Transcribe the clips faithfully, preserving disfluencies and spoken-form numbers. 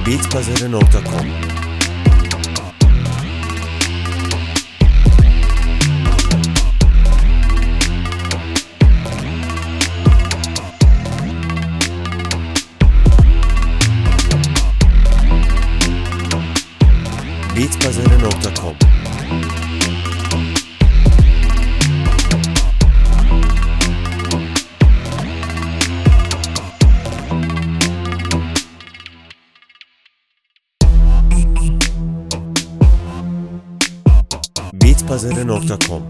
bitpazarı nokta com bitpazarı nokta com bitpazarı nokta com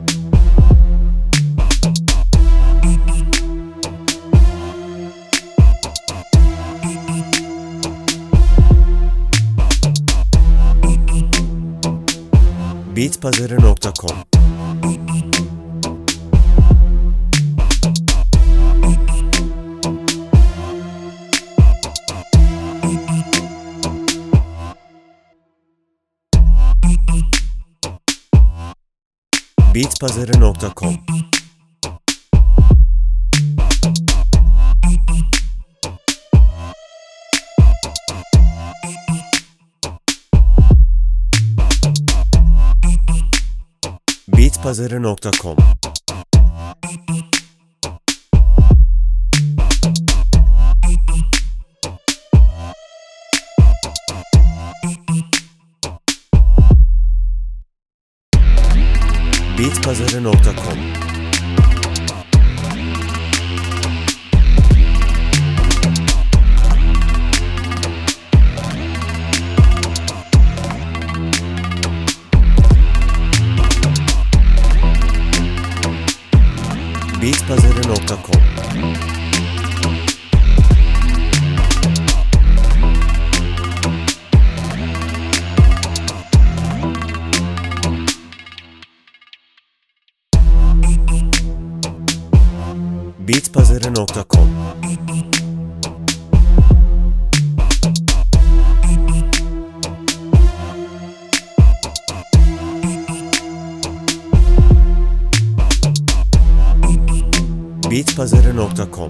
bitpazarı nokta com bitpazarı nokta com bitpazarı nokta com bitpazarı nokta com bitpazarı nokta com bitpazarı nokta com bitpazarı nokta com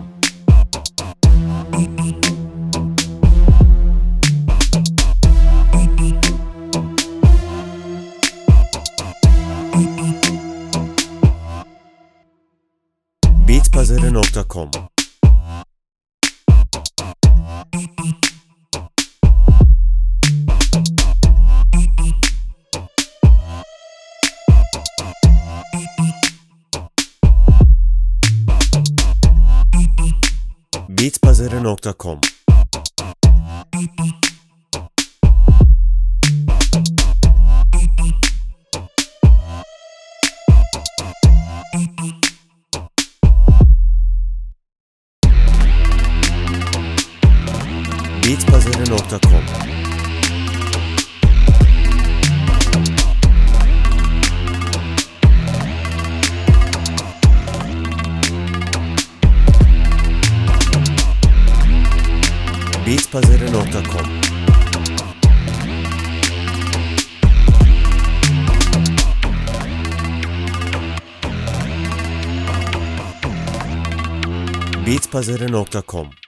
bitpazarı nokta com bitpazarı nokta com bitpazarı nokta com bitpazarı nokta com bitpazarı nokta com